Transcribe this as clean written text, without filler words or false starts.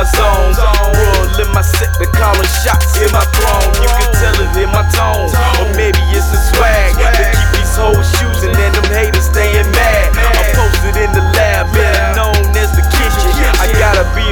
my zone. Royal in my sector, calling shots in my throne. You can tell it in my tone, or maybe it's a swag that keep these hoes choosing and them haters staying mad. I'm posted in the lab, better known as the kitchen. I gotta be